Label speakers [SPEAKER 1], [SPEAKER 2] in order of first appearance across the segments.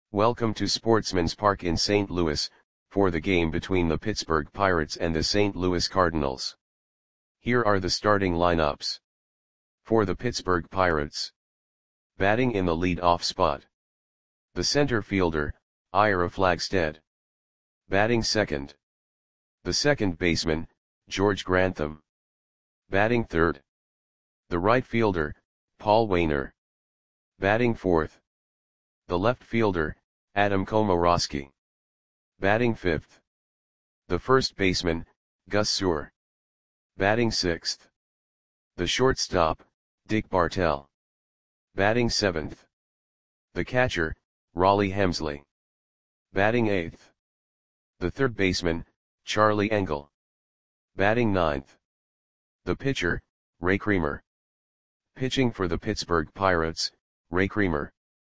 [SPEAKER 1] Welcome to Sportsman's Park in St. Louis, for the game between the Pittsburgh Pirates and the St. Louis Cardinals. Here are the starting lineups. For the Pittsburgh Pirates. Batting in the lead-off spot. The center fielder, Ira Flagstead. Batting second. The second baseman, George Grantham. Batting third. The right fielder, Paul Waner. Batting fourth. The left fielder, Adam Komoroski. Batting fifth. The first baseman, Gus Suhr. Batting sixth. The shortstop, Dick Bartell. Batting seventh. The catcher, Rollie Hemsley. Batting eighth. The third baseman, Charlie Engle. Batting ninth. The pitcher, Ray Creamer. Pitching for the Pittsburgh Pirates, Ray Creamer.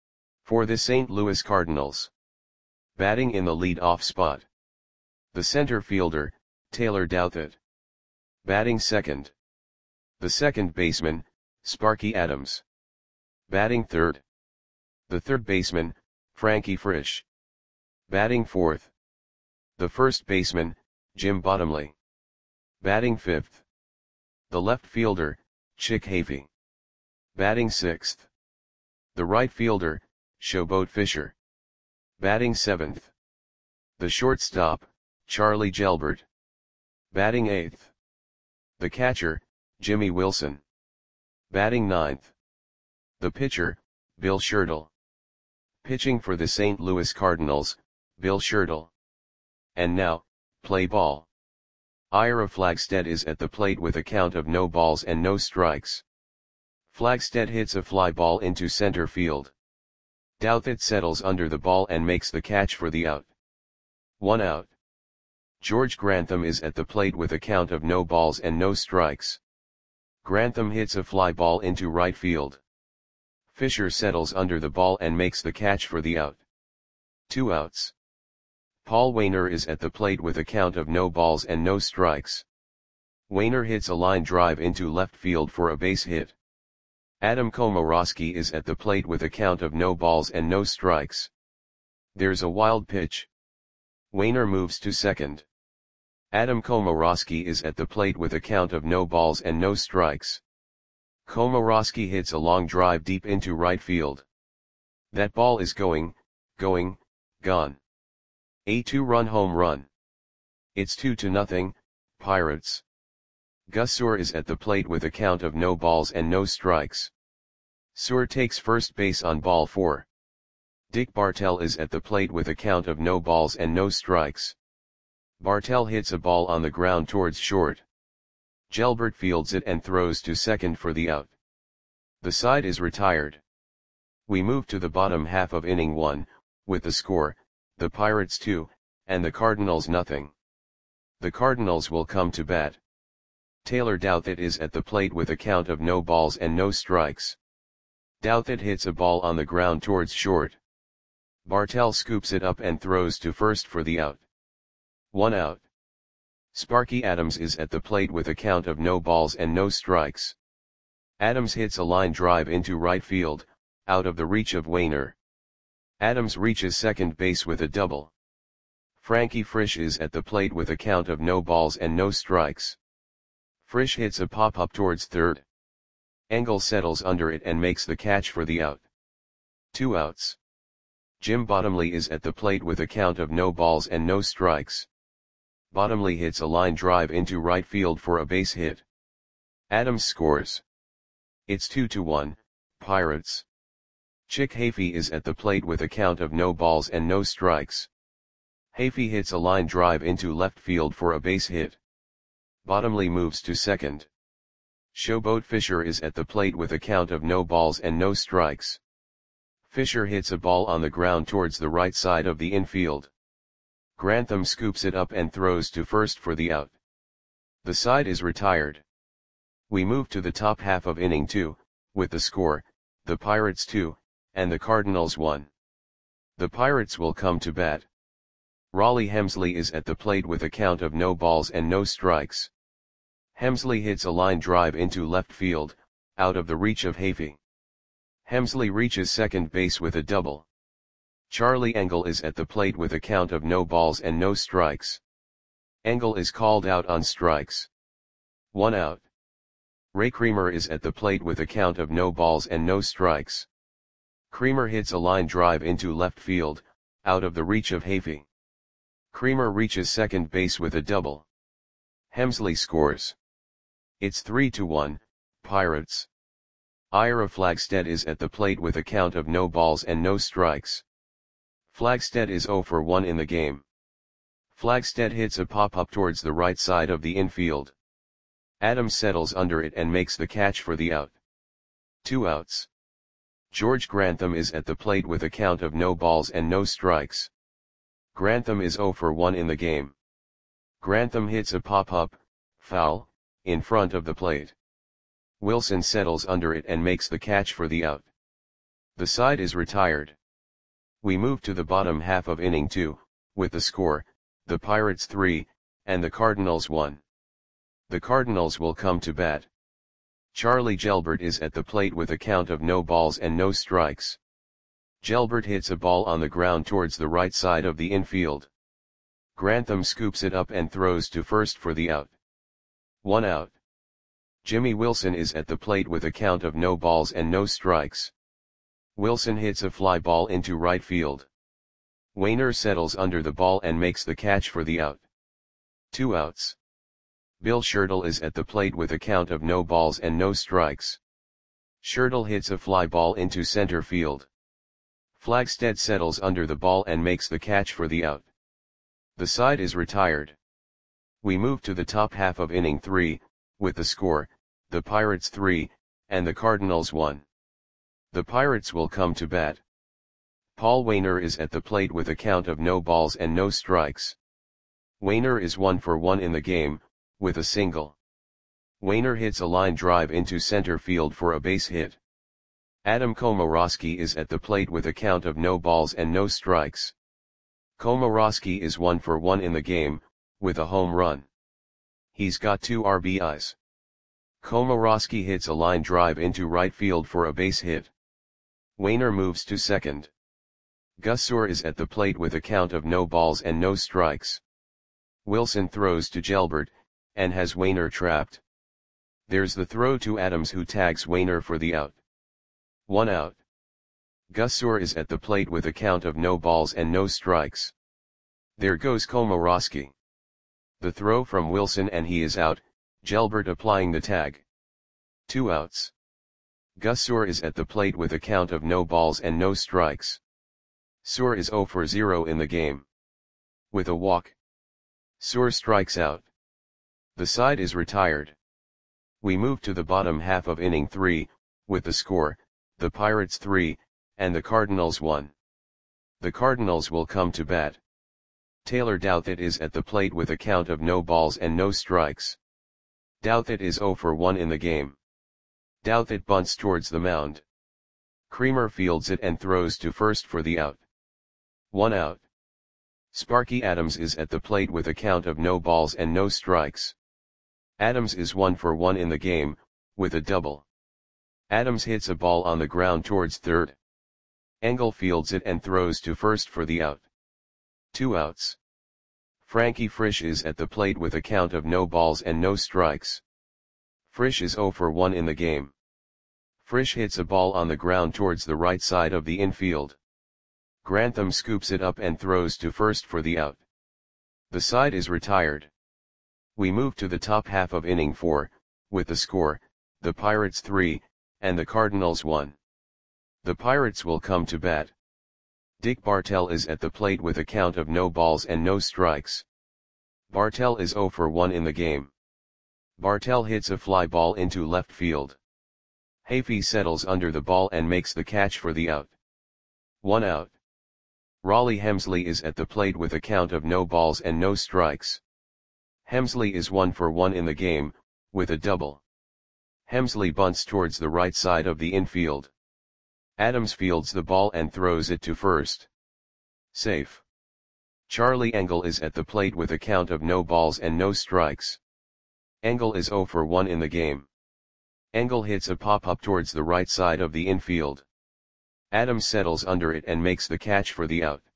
[SPEAKER 1] For the St. Louis Cardinals. Batting in the lead-off spot. The center fielder, Taylor Douthit. Batting second. The second baseman, Sparky Adams. Batting third. The third baseman, Frankie Frisch. Batting fourth. The first baseman, Jim Bottomley. Batting fifth. The left fielder, Chick Hafey. Batting sixth. The right fielder, Showboat Fisher. Batting seventh. The shortstop, Charlie Gelbert. Batting eighth. The catcher, Jimmy Wilson. Batting ninth. The pitcher, Bill Shirtle. Pitching for the St. Louis Cardinals, Bill Shirtle. And now, play ball. Ira Flagstead is at the plate with a count of no balls and no strikes. Flagstead hits a fly ball into center field. Douthit settles under the ball and makes the catch for the out. 1 out. George Grantham is at the plate with a count of no balls and no strikes. Grantham hits a fly ball into right field. Fisher settles under the ball and makes the catch for the out. 2 outs. Paul Waner is at the plate with a count of no balls and no strikes. Waner hits a line drive into left field for a base hit. Adam Komoroski is at the plate with a count of no balls and no strikes. There's a wild pitch. Waner moves to second. Adam Komoroski is at the plate with a count of no balls and no strikes. Komoroski hits a long drive deep into right field. That ball is gone. A 2-run home run. It's 2-0, Pirates. Gus Suhr is at the plate with a count of no balls and no strikes. Suhr takes first base on ball 4. Dick Bartell is at the plate with a count of no balls and no strikes. Bartell hits a ball on the ground towards short. Gelbert fields it and throws to second for the out. The side is retired. We move to the bottom half of inning 1, with the score, the Pirates 2, and the Cardinals nothing. The Cardinals will come to bat. Taylor Douthit is at the plate with a count of no balls and no strikes. Douthit hits a ball on the ground towards short. Bartell scoops it up and throws to first for the out. 1 out. Sparky Adams is at the plate with a count of no balls and no strikes. Adams hits a line drive into right field, out of the reach of Waner. Adams reaches second base with a double. Frankie Frisch is at the plate with a count of no balls and no strikes. Frisch hits a pop-up towards third. Engle settles under it and makes the catch for the out. 2 outs. Jim Bottomley is at the plate with a count of no balls and no strikes. Bottomley hits a line drive into right field for a base hit. Adams scores. It's 2-1, Pirates. Chick Hafey is at the plate with a count of no balls and no strikes. Hafey hits a line drive into left field for a base hit. Bottomley moves to second. Showboat Fisher is at the plate with a count of no balls and no strikes. Fisher hits a ball on the ground towards the right side of the infield. Grantham scoops it up and throws to first for the out. The side is retired. We move to the top half of inning 2, with the score, the Pirates 2, and the Cardinals 1. The Pirates will come to bat. Rollie Hemsley is at the plate with a count of no balls and no strikes. Hemsley hits a line drive into left field, out of the reach of Hafey. Hemsley reaches second base with a double. Charlie Engel is at the plate with a count of no balls and no strikes. Engel is called out on strikes. 1 out. Ray Creamer is at the plate with a count of no balls and no strikes. Creamer hits a line drive into left field, out of the reach of Hafey. Creamer reaches second base with a double. Hemsley scores. It's 3-1, Pirates. Ira Flagstead is at the plate with a count of no balls and no strikes. Flagstead is 0 for 1 in the game. Flagstead hits a pop-up towards the right side of the infield. Adams settles under it and makes the catch for the out. 2 outs. George Grantham is at the plate with a count of no balls and no strikes. Grantham is 0 for 1 in the game. Grantham hits a pop-up, foul, in front of the plate. Wilson settles under it and makes the catch for the out. The side is retired. We move to the bottom half of inning 2, with the score, the Pirates 3, and the Cardinals 1. The Cardinals will come to bat. Charlie Gelbert is at the plate with a count of no balls and no strikes. Gelbert hits a ball on the ground towards the right side of the infield. Grantham scoops it up and throws to first for the out. 1 out. Jimmy Wilson is at the plate with a count of no balls and no strikes. Wilson hits a fly ball into right field. Wainer settles under the ball and makes the catch for the out. 2 outs. Bill Schertle is at the plate with a count of no balls and no strikes. Schertle hits a fly ball into center field. Flagstead settles under the ball and makes the catch for the out. The side is retired. We move to the top half of inning 3, with the score, the Pirates 3, and the Cardinals 1. The Pirates will come to bat. Paul Wainer is at the plate with a count of no balls and no strikes. Wainer is 1 for 1 in the game, with a single. Wainer hits a line drive into center field for a base hit. Adam Komorowski is at the plate with a count of no balls and no strikes. Komorowski is 1 for 1 in the game, with a home run. He's got 2 RBIs. Komorowski hits a line drive into right field for a base hit. Wainer moves to second. Gus Soar is at the plate with a count of no balls and no strikes. Wilson throws to Gelbert, and has Wainer trapped. There's the throw to Adams, who tags Wainer for the out. 1 out. Gus Soar is at the plate with a count of no balls and no strikes. There goes Komorowski. The throw from Wilson and he is out, Gelbert applying the tag. 2 outs. Gus Soar is at the plate with a count of no balls and no strikes. Soar is 0 for 0 in the game. With a walk. Soar strikes out. The side is retired. We move to the bottom half of inning 3, with the score, the Pirates 3, and the Cardinals 1. The Cardinals will come to bat. Taylor Douthit is at the plate with a count of no balls and no strikes. Douthit is 0 for 1 in the game. Douthit bunts towards the mound. Creamer fields it and throws to first for the out. 1 out. Sparky Adams is at the plate with a count of no balls and no strikes. Adams is 1 for 1 in the game, with a double. Adams hits a ball on the ground towards third. Engel fields it and throws to first for the out. 2 outs. Frankie Frisch is at the plate with a count of no balls and no strikes. Frisch is 0 for 1 in the game. Frisch hits a ball on the ground towards the right side of the infield. Grantham scoops it up and throws to first for the out. The side is retired. We move to the top half of inning 4, with the score, the Pirates 3, and the Cardinals 1. The Pirates will come to bat. Dick Bartell is at the plate with a count of no balls and no strikes. Bartell is 0 for 1 in the game. Bartell hits a fly ball into left field. Hafey settles under the ball and makes the catch for the out. 1 out. Raleigh Hemsley is at the plate with a count of no balls and no strikes. Hemsley is 1 for 1 in the game, with a double. Hemsley bunts towards the right side of the infield. Adams fields the ball and throws it to first. Safe. Charlie Engel is at the plate with a count of no balls and no strikes. Engel is 0 for 1 in the game. Engel hits a pop-up towards the right side of the infield. Adams settles under it and makes the catch for the out.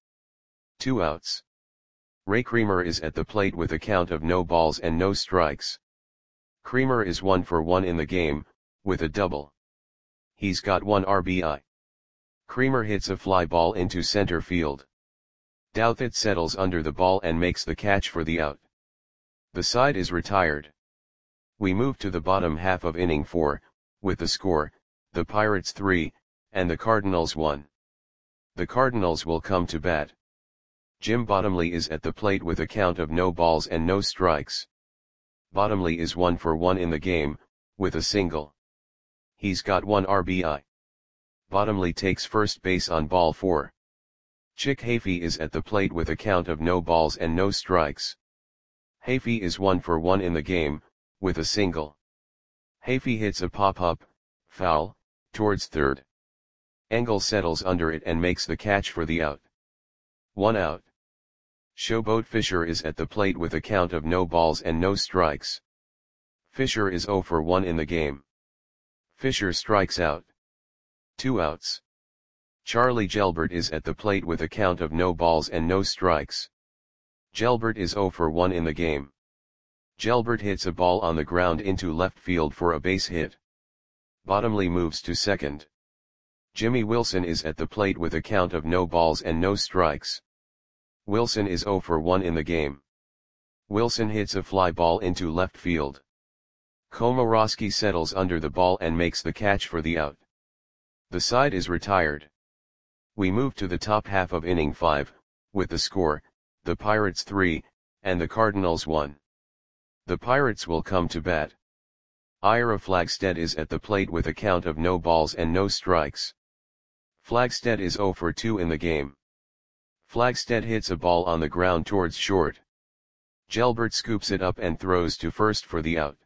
[SPEAKER 1] 2 outs. Ray Creamer is at the plate with a count of no balls and no strikes. Creamer is 1 for 1 in the game, with a double. He's got 1 RBI. Creamer hits a fly ball into center field. Douthit settles under the ball and makes the catch for the out. The side is retired. We move to the bottom half of inning 4, with the score, the Pirates 3, and the Cardinals 1. The Cardinals will come to bat. Jim Bottomley is at the plate with a count of no balls and no strikes. Bottomley is 1 for 1 in the game, with a single. He's got 1 RBI. Bottomley takes first base on ball 4. Chick Hafey is at the plate with a count of no balls and no strikes. Hafey is 1 for 1 in the game, with a single. Hafey hits a pop-up, foul, towards third. Engel settles under it and makes the catch for the out. 1 out. Showboat Fisher is at the plate with a count of no balls and no strikes. Fisher is 0 for 1 in the game. Fisher strikes out. 2 outs. Charlie Gelbert is at the plate with a count of no balls and no strikes. Gelbert is 0 for 1 in the game. Gelbert hits a ball on the ground into left field for a base hit. Bottomley moves to second. Jimmy Wilson is at the plate with a count of no balls and no strikes. Wilson is 0 for 1 in the game. Wilson hits a fly ball into left field. Komorowski settles under the ball and makes the catch for the out. The side is retired. We move to the top half of inning 5, with the score, the Pirates 3, and the Cardinals 1. The Pirates will come to bat. Ira Flagstead is at the plate with a count of no balls and no strikes. Flagstead is 0 for 2 in the game. Flagstead hits a ball on the ground towards short. Gelbert scoops it up and throws to first for the out.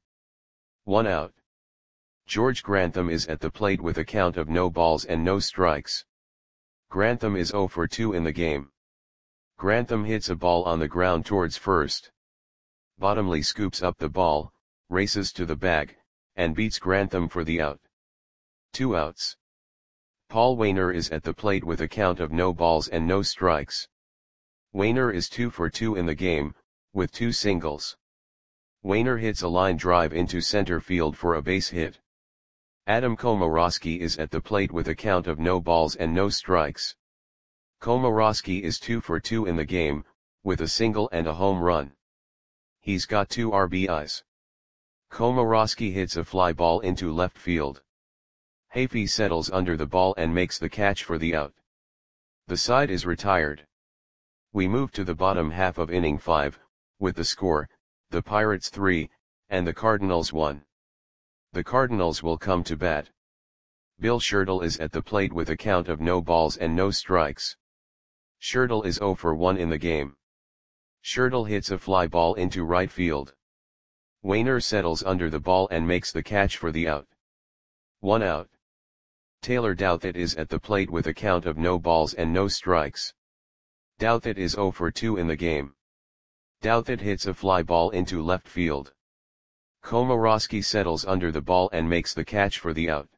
[SPEAKER 1] 1 out. George Grantham is at the plate with a count of no balls and no strikes. Grantham is 0 for 2 in the game. Grantham hits a ball on the ground towards first. Bottomley scoops up the ball, races to the bag, and beats Grantham for the out. 2 outs. Paul Wainer is at the plate with a count of no balls and no strikes. Wainer is 2 for 2 in the game, with 2 singles. Wainer hits a line drive into center field for a base hit. Adam Komorowski is at the plate with a count of no balls and no strikes. Komorowski is 2 for 2 in the game, with a single and a home run. He's got 2 RBIs. Komorowski hits a fly ball into left field. Hafey settles under the ball and makes the catch for the out. The side is retired. We move to the bottom half of inning 5, with the score, the Pirates 3, and the Cardinals 1. The Cardinals will come to bat. Bill Schertle is at the plate with a count of no balls and no strikes. Schertle is 0 for 1 in the game. Schertle hits a fly ball into right field. Wainer settles under the ball and makes the catch for the out. 1 out. Taylor Douthit is at the plate with a count of no balls and no strikes. Douthit is 0 for 2 in the game. Douthit hits a fly ball into left field. Komorowski settles under the ball and makes the catch for the out.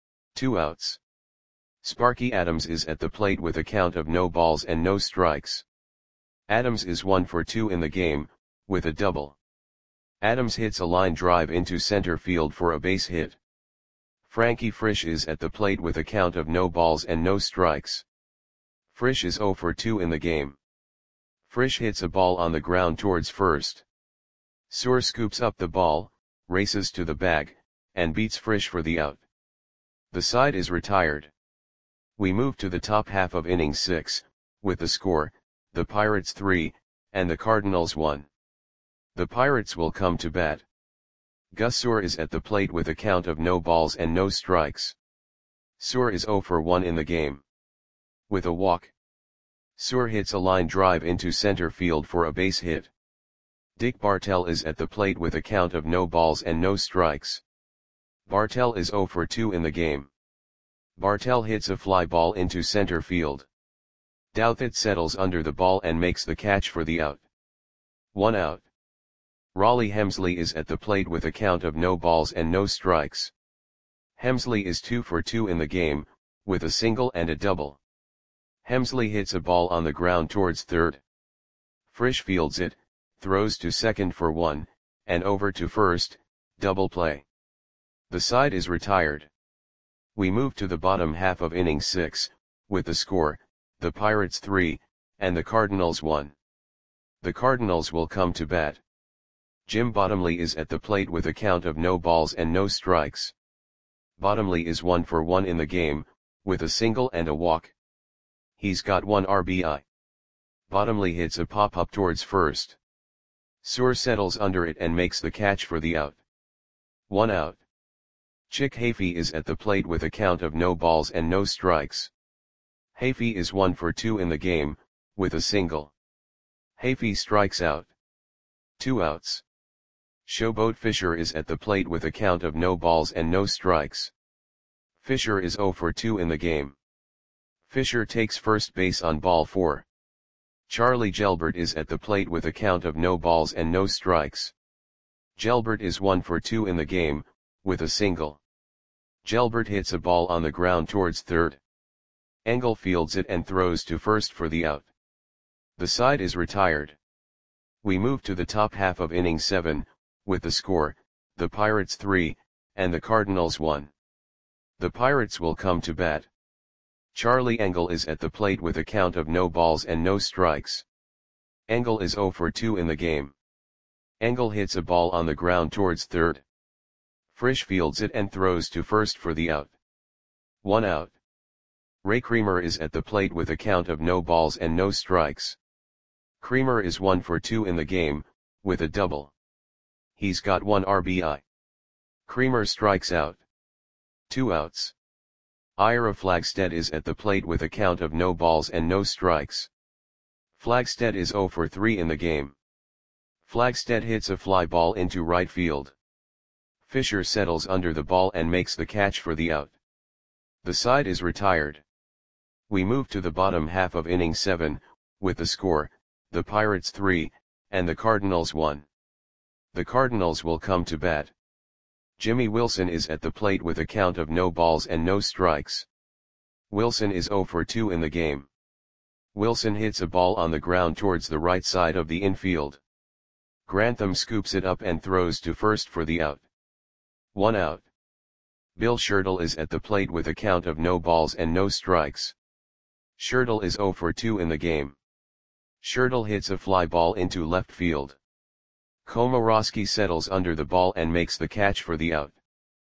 [SPEAKER 1] 2 outs. Sparky Adams is at the plate with a count of no balls and no strikes. Adams is 1 for 2 in the game, with a double. Adams hits a line drive into center field for a base hit. Frankie Frisch is at the plate with a count of no balls and no strikes. Frisch is 0 for 2 in the game. Frisch hits a ball on the ground towards first. Suhr scoops up the ball, races to the bag, and beats Frisch for the out. The side is retired. We move to the top half of inning 6, with the score, the Pirates 3, and the Cardinals 1. The Pirates will come to bat. Gus Suhr is at the plate with a count of no balls and no strikes. Suhr is 0 for 1 in the game. With a walk. Suhr hits a line drive into center field for a base hit. Dick Bartell is at the plate with a count of no balls and no strikes. Bartell is 0 for 2 in the game. Bartell hits a fly ball into center field. Douthit settles under the ball and makes the catch for the out. 1 out. Raleigh Hemsley is at the plate with a count of no balls and no strikes. Hemsley is 2 for 2 in the game, with a single and a double. Hemsley hits a ball on the ground towards third. Frisch fields it, throws to second for 1, and over to first, double play. The side is retired. We move to the bottom half of inning 6, with the score, the Pirates 3, and the Cardinals 1. The Cardinals will come to bat. Jim Bottomley is at the plate with a count of no balls and no strikes. Bottomley is 1 for 1 in the game, with a single and a walk. He's got 1 RBI. Bottomley hits a pop-up towards first. Suhr settles under it and makes the catch for the out. 1 out. Chick Hafey is at the plate with a count of no balls and no strikes. Hafey is 1 for 2 in the game, with a single. Hafey strikes out. 2 outs. Showboat Fisher is at the plate with a count of no balls and no strikes. Fisher is 0 for 2 in the game. Fisher takes first base on ball 4. Charlie Gelbert is at the plate with a count of no balls and no strikes. Gelbert is 1 for 2 in the game, with a single. Gelbert hits a ball on the ground towards third. Engel fields it and throws to first for the out. The side is retired. We move to the top half of inning 7, with the score, the Pirates 3, and the Cardinals 1. The Pirates will come to bat. Charlie Engel is at the plate with a count of no balls and no strikes. Engel is 0 for 2 in the game. Engel hits a ball on the ground towards third. Frisch fields it and throws to first for the out. 1 out. Ray Creamer is at the plate with a count of no balls and no strikes. Creamer is 1 for 2 in the game, with a double. He's got 1 RBI. Creamer strikes out. 2 outs. Ira Flagstead is at the plate with a count of no balls and no strikes. Flagstead is 0 for 3 in the game. Flagstead hits a fly ball into right field. Fisher settles under the ball and makes the catch for the out. The side is retired. We move to the bottom half of inning 7, with the score, the Pirates 3, and the Cardinals 1. The Cardinals will come to bat. Jimmy Wilson is at the plate with a count of no balls and no strikes. Wilson is 0 for 2 in the game. Wilson hits a ball on the ground towards the right side of the infield. Grantham scoops it up and throws to first for the out. 1 out. Bill Schertle is at the plate with a count of no balls and no strikes. Schertle is 0 for 2 in the game. Schertle hits a fly ball into left field. Komorowski settles under the ball and makes the catch for the out.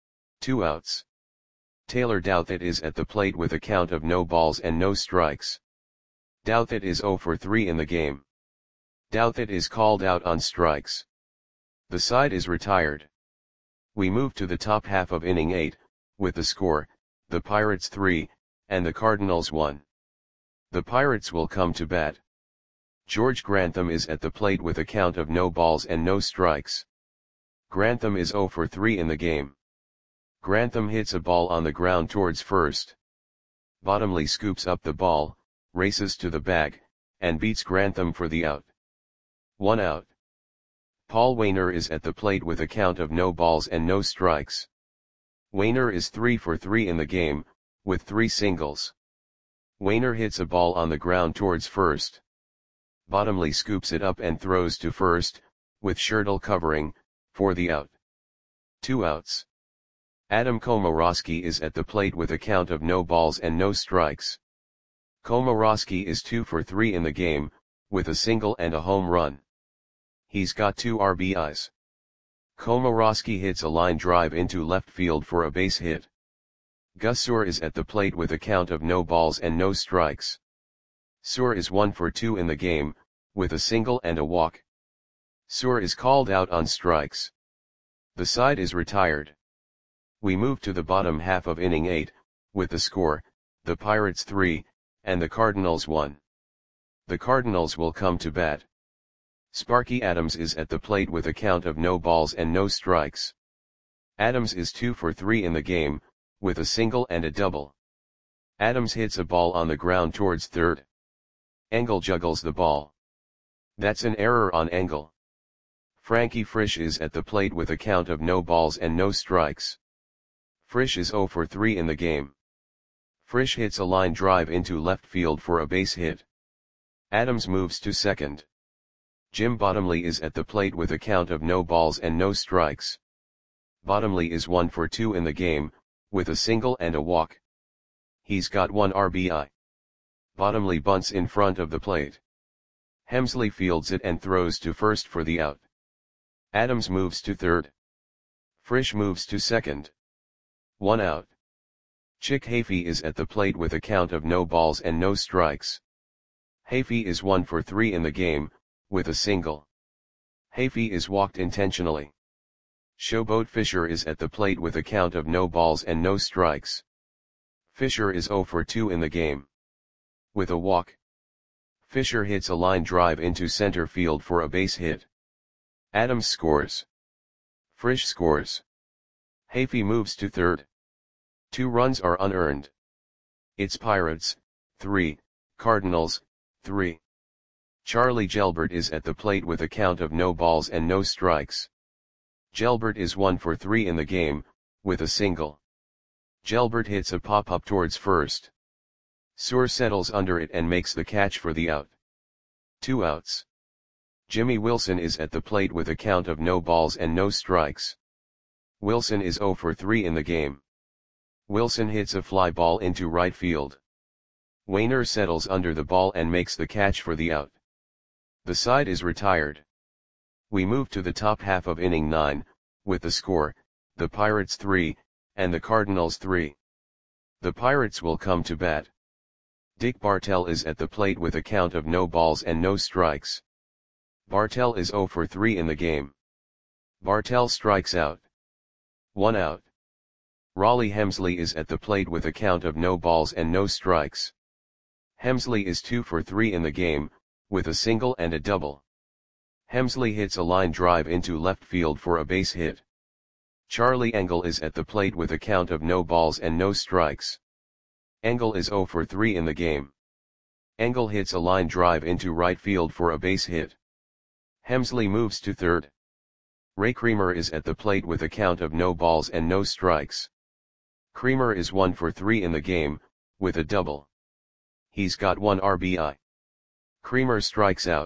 [SPEAKER 1] 2 outs. Taylor Douthit is at the plate with a count of no balls and no strikes. Douthit is 0 for 3 in the game. Douthit is called out on strikes. The side is retired. We move to the top half of inning 8, with the score, the Pirates 3, and the Cardinals 1. The Pirates will come to bat. George Grantham is at the plate with a count of no balls and no strikes. Grantham is 0 for 3 in the game. Grantham hits a ball on the ground towards first. Bottomley scoops up the ball, races to the bag, and beats Grantham for the out. 1 out. Paul Waner is at the plate with a count of no balls and no strikes. Waner is 3 for 3 in the game, with 3 singles. Waner hits a ball on the ground towards first. Bottomley scoops it up and throws to first, with Schertle covering, for the out. 2 outs. Adam Komorowski is at the plate with a count of no balls and no strikes. Komorowski is 2 for 3 in the game, with a single and a home run. He's got 2 RBIs. Komorowski hits a line drive into left field for a base hit. Gus Suhr is at the plate with a count of no balls and no strikes. Suhr is 1 for 2 in the game, with a single and a walk. Suhr is called out on strikes. The side is retired. We move to the bottom half of inning 8, with the score, the Pirates 3, and the Cardinals 1. The Cardinals will come to bat. Sparky Adams is at the plate with a count of no balls and no strikes. Adams is 2 for 3 in the game, with a single and a double. Adams hits a ball on the ground towards third. Engel juggles the ball. That's an error on Engel. Frankie Frisch is at the plate with a count of no balls and no strikes. Frisch is 0 for 3 in the game. Frisch hits a line drive into left field for a base hit. Adams moves to second. Jim Bottomley is at the plate with a count of no balls and no strikes. Bottomley is 1 for 2 in the game, with a single and a walk. He's got 1 RBI. Bottomley bunts in front of the plate. Hemsley fields it and throws to first for the out. Adams moves to third. Frisch moves to second. 1 out. Chick Hafey is at the plate with a count of no balls and no strikes. Hafey is 1 for 3 in the game, with a single. Hafey is walked intentionally. Showboat Fisher is at the plate with a count of no balls and no strikes. Fisher is 0 for 2 in the game. With a walk. Fisher hits a line drive into center field for a base hit. Adams scores. Frisch scores. Hafey moves to third. 2 runs are unearned. It's Pirates, 3, Cardinals, 3. Charlie Gelbert is at the plate with a count of no balls and no strikes. Gelbert is 1 for 3 in the game, with a single. Gelbert hits a pop-up towards first. Suhr settles under it and makes the catch for the out. 2 outs. Jimmy Wilson is at the plate with a count of no balls and no strikes. Wilson is 0 for 3 in the game. Wilson hits a fly ball into right field. Wainer settles under the ball and makes the catch for the out. The side is retired. We move to the top half of inning 9, with the score, the Pirates 3, and the Cardinals 3. The Pirates will come to bat. Dick Bartell is at the plate with a count of no balls and no strikes. Bartell is 0 for 3 in the game. Bartell strikes out. 1 out. Raleigh Hemsley is at the plate with a count of no balls and no strikes. Hemsley is 2 for 3 in the game, with a single and a double. Hemsley hits a line drive into left field for a base hit. Charlie Engel is at the plate with a count of no balls and no strikes. Engel is 0 for 3 in the game. Engel hits a line drive into right field for a base hit. Hemsley moves to third. Ray Creamer is at the plate with a count of no balls and no strikes. Creamer is 1 for 3 in the game, with a double. He's got 1 RBI. Creamer strikes out.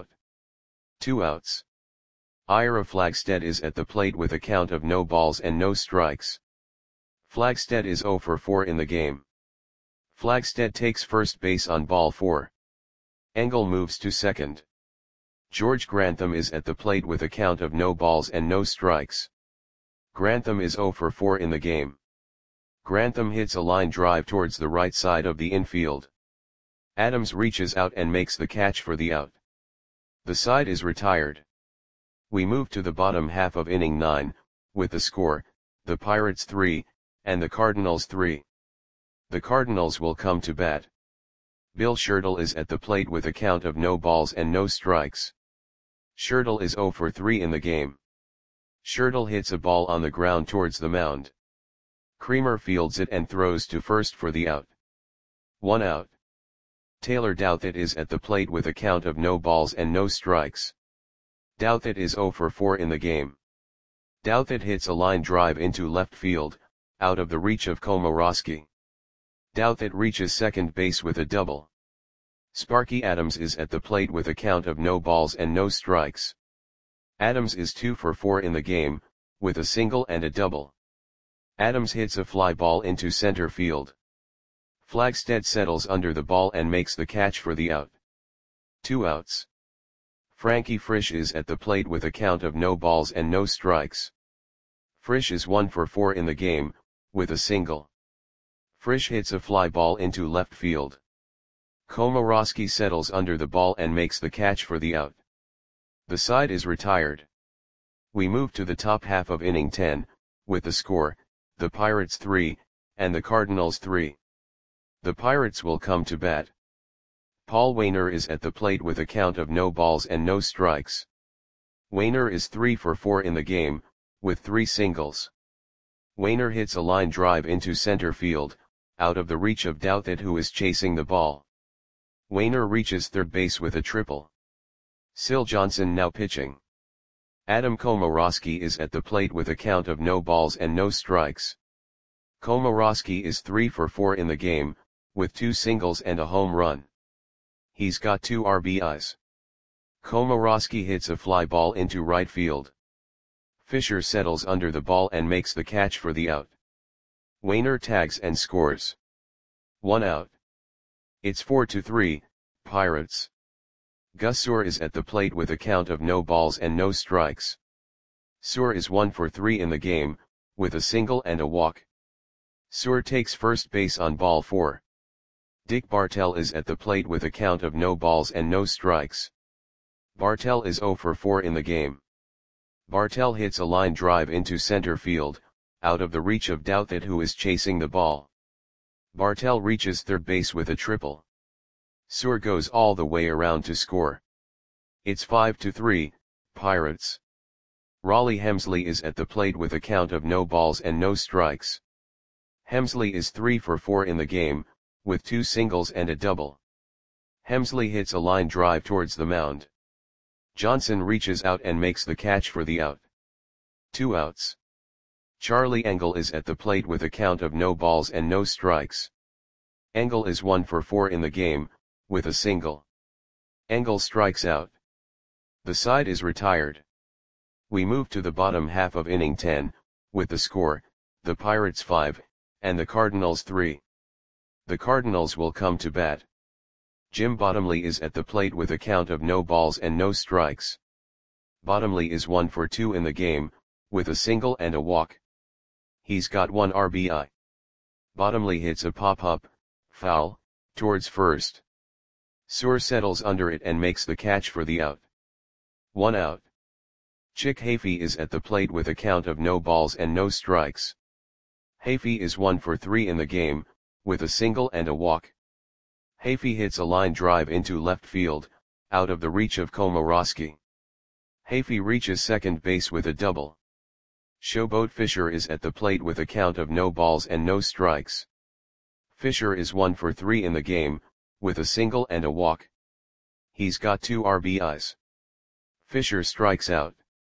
[SPEAKER 1] 2 outs. Ira Flagstead is at the plate with a count of no balls and no strikes. Flagstead is 0 for 4 in the game. Flagstead takes first base on ball 4. Engel moves to second. George Grantham is at the plate with a count of no balls and no strikes. Grantham is 0 for 4 in the game. Grantham hits a line drive towards the right side of the infield. Adams reaches out and makes the catch for the out. The side is retired. We move to the bottom half of inning 9, with the score, the Pirates 3, and the Cardinals 3. The Cardinals will come to bat. Bill Schertle is at the plate with a count of no balls and no strikes. Schertle is 0 for 3 in the game. Schertle hits a ball on the ground towards the mound. Creamer fields it and throws to first for the out. 1 out. Taylor Douthit is at the plate with a count of no balls and no strikes. Douthit is 0 for 4 in the game. Douthit hits a line drive into left field, out of the reach of Komoroski. Douthit reaches second base with a double. Sparky Adams is at the plate with a count of no balls and no strikes. Adams is 2 for 4 in the game, with a single and a double. Adams hits a fly ball into center field. Flagstead settles under the ball and makes the catch for the out. 2 outs. Frankie Frisch is at the plate with a count of no balls and no strikes. Frisch is 1 for 4 in the game, with a single. Frisch hits a fly ball into left field. Komoroski settles under the ball and makes the catch for the out. The side is retired. We move to the top half of inning 10, with the score, the Pirates 3, and the Cardinals 3. The Pirates will come to bat. Paul Wainer is at the plate with a count of no balls and no strikes. Wainer is 3 for 4 in the game, with 3 singles. Wainer hits a line drive into center field, out of the reach of Douthit, who is chasing the ball. Wainer reaches third base with a triple. Syl Johnson now pitching. Adam Komoroski is at the plate with a count of no balls and no strikes. Komoroski is 3 for 4 in the game, with 2 singles and a home run. He's got 2 RBIs. Komoroski hits a fly ball into right field. Fisher settles under the ball and makes the catch for the out. Wainer tags and scores. 1 out. It's 4-3, Pirates. Gus Suhr is at the plate with a count of no balls and no strikes. Suhr is 1 for 3 in the game, with a single and a walk. Suhr takes first base on ball 4. Dick Bartell is at the plate with a count of no balls and no strikes. Bartell is 0 for 4 in the game. Bartell hits a line drive into center field, out of the reach of Douthit, who is chasing the ball. Bartell reaches third base with a triple. Suhr goes all the way around to score. It's 5-3, Pirates. Raleigh Hemsley is at the plate with a count of no balls and no strikes. Hemsley is 3 for 4 in the game, with 2 singles and a double. Hemsley hits a line drive towards the mound. Johnson reaches out and makes the catch for the out. 2 outs. Charlie Engle is at the plate with a count of no balls and no strikes. Engle is 1 for 4 in the game, with a single. Engle strikes out. The side is retired. We move to the bottom half of inning 10, with the score, the Pirates 5, and the Cardinals 3. The Cardinals will come to bat. Jim Bottomley is at the plate with a count of no balls and no strikes. Bottomley is 1 for 2 in the game, with a single and a walk. He's got 1 RBI. Bottomley hits a pop-up, foul, towards first. Suhr settles under it and makes the catch for the out. 1 out. Chick Hafey is at the plate with a count of no balls and no strikes. Hafey is 1 for 3 in the game, with a single and a walk. Hafey hits a line drive into left field, out of the reach of Komoroski. Hafey reaches second base with a double. Showboat Fisher is at the plate with a count of no balls and no strikes. Fisher is 1 for 3 in the game, with a single and a walk. He's got 2 RBIs. Fisher strikes out.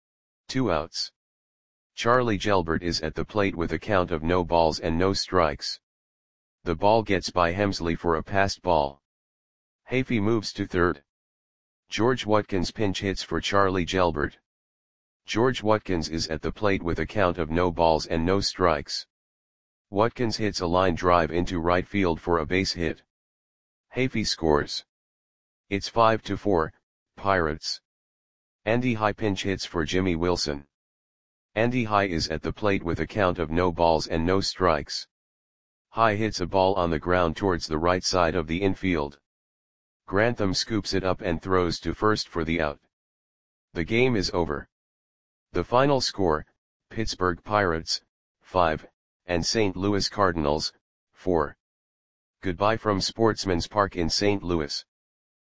[SPEAKER 1] 2 outs. Charlie Gelbert is at the plate with a count of no balls and no strikes. The ball gets by Hemsley for a passed ball. Hafey moves to third. George Watkins pinch hits for Charlie Gelbert. George Watkins is at the plate with a count of no balls and no strikes. Watkins hits a line drive into right field for a base hit. Hafey scores. It's 5-4, Pirates. Andy High pinch hits for Jimmy Wilson. Andy High is at the plate with a count of no balls and no strikes. High hits a ball on the ground towards the right side of the infield. Grantham scoops it up and throws to first for the out. The game is over. The final score, Pittsburgh Pirates, 5, and St. Louis Cardinals, 4. Goodbye from Sportsman's Park in St. Louis.